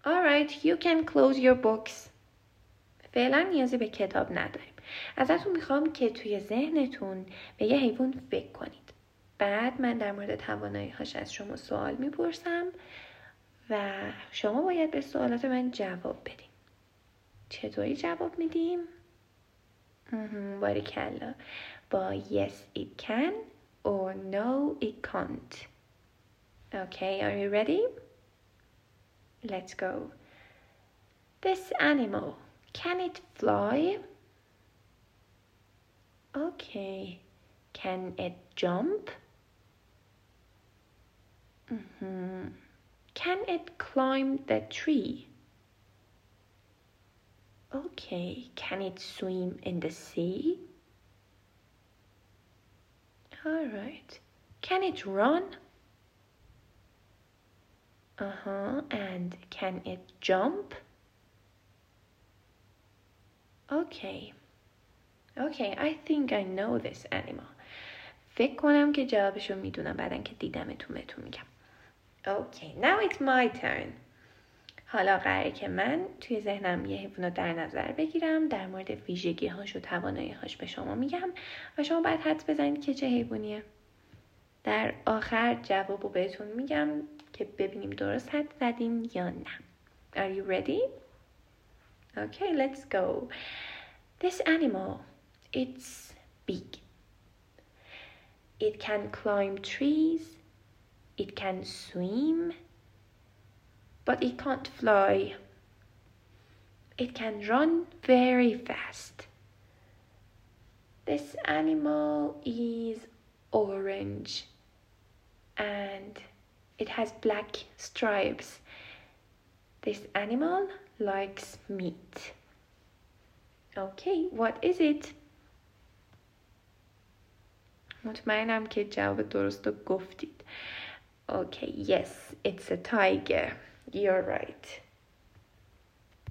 Alright, you can close your books. فعلا نیازی به کتاب نداریم. ازتون میخوام که توی ذهنتون به یه حیوان فکر کنید. بعد من در مورد توانایی‌هاش از شما سوال میپرسم و شما باید به سوالات من جواب بدین. چطوری جواب میدیم؟ باریکلا. با yes it can or no it can't. Okay, are you ready? Let's go. This animal, can it fly? Okay. Can it jump? Can it climb the tree? Okay. Can it swim in the sea? All right. Can it run? And can it jump? Okay, I think I know this animal. فکر کنم که جوابشو میدونم بعدن که دیدمتون بهتون میگم. Okay, now it's my turn. حالا قراره که من توی ذهنم یه حیوان رو در نظر بگیرم، در مورد ویژگی‌هاش و توانایی‌هاش به شما میگم و شما باید حدس بزنید که چه حیوانیه. در آخر جوابو بهتون میگم که ببینیم درست حدس زدین یا نه. Are you ready? Okay, let's go. This animal, it's big. It can climb trees. It can swim. But it can't fly. It can run very fast. This animal is orange and it has black stripes. This animal likes meat. Okay, what is it? مطمئنم که جواب درست رو گفتید. Okay, yes, it's a tiger. You're right.